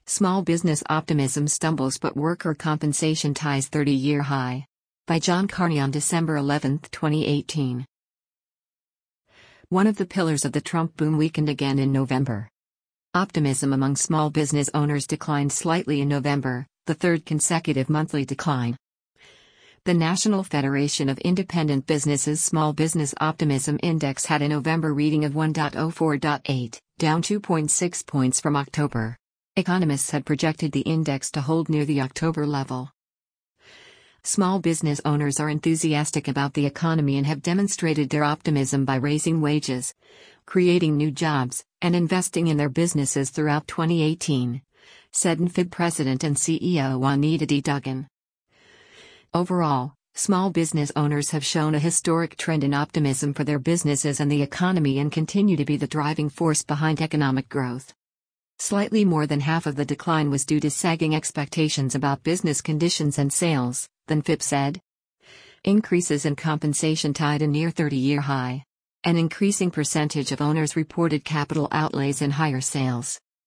Small business optimism stumbles but worker compensation ties 30-year high. By John Carney on December 11, 2018. One of the pillars of the Trump boom weakened again in November. Optimism among small business owners declined slightly in November, the third consecutive monthly decline. The National Federation of Independent Businesses Small Business Optimism Index had a November reading of 104.8, down 2.6 points from October. Economists had projected the index to hold near the October level. Small business owners are enthusiastic about the economy and have demonstrated their optimism by raising wages, creating new jobs, and investing in their businesses throughout 2018, said NFIB President and CEO Juanita D. Duggan. Overall, small business owners have shown a historic trend in optimism for their businesses and the economy and continue to be the driving force behind economic growth. Slightly more than half of the decline was due to sagging expectations about business conditions and sales, the NFIB said. Increases in compensation tied a near 30-year high. An increasing percentage of owners reported capital outlays and higher sales.